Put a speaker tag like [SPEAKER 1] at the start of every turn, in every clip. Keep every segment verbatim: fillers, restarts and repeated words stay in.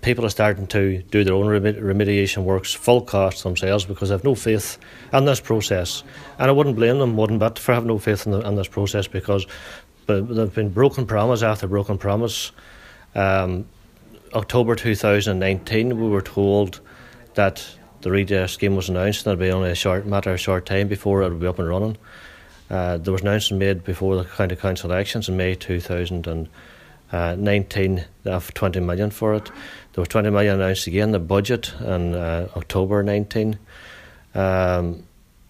[SPEAKER 1] people are starting to do their own remediation works, full cost themselves, because they have no faith in this process. And I wouldn't blame them one bit for having no faith in, the, in this process, because there have been broken promise after broken promise. Um, October two thousand nineteen, we were told that the redress scheme was announced, and it would be only a short matter of short time before it would be up and running. Uh, there was an announcement made before the county council elections in May two thousand nineteen of twenty million for it. There was twenty million announced again in the budget in uh, October nineteen. Um,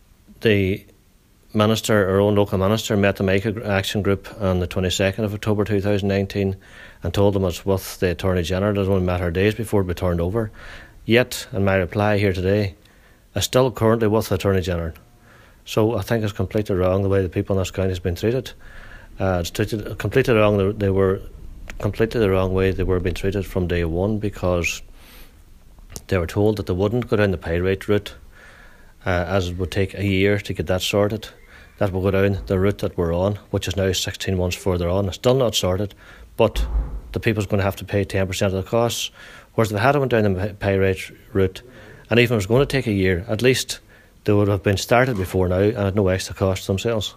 [SPEAKER 1] the minister, our own local minister, met the Mica Action Group on the twenty-second of October two thousand nineteen and told them it's with the Attorney General. It was only a matter of days before it would be turned over. Yet, in my reply here today, it's still currently with the Attorney General. So I think it's completely wrong the way the people in this county have been treated. Uh, it's treated completely wrong. They were completely the wrong way they were being treated from day one, because they were told that they wouldn't go down the pyrite route, uh, as it would take a year to get that sorted. That will go down the route that we're on, which is now sixteen months further on. It's still not sorted, but the people's going to have to pay ten percent of the costs. Whereas if they had went down the pyrite route, and even if it was going to take a year, at least they would have been started before now and at no extra cost themselves.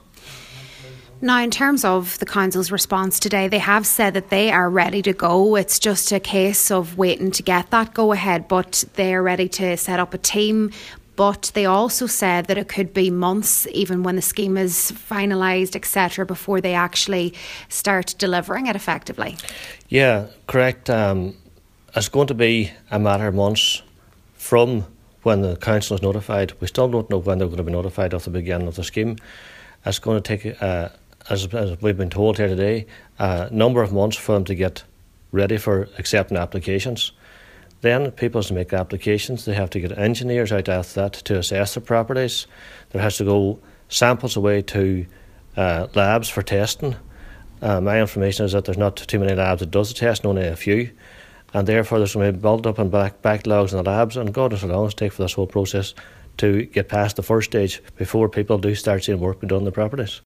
[SPEAKER 2] Now, in terms of the council's response today, they have said that they are ready to go. It's just a case of waiting to get that go-ahead, but they are ready to set up a team. But they also said that it could be months, even when the scheme is finalised, et cetera, before they actually start delivering it effectively.
[SPEAKER 1] Yeah, correct. Um, it's going to be a matter of months from when the council is notified. We still don't know when they're going to be notified of the beginning of the scheme. It's going to take, uh, as, as we've been told here today, a number of months for them to get ready for accepting applications. Then people to make applications, they have to get engineers out after that to assess the properties. There has to go samples away to uh, labs for testing. Uh, my information is that there's not too many labs that does the testing, only a few. And therefore there's going to be built up and back, backlogs in the labs, and God knows how long it's take for this whole process to get past the first stage before people do start seeing work being done on the properties.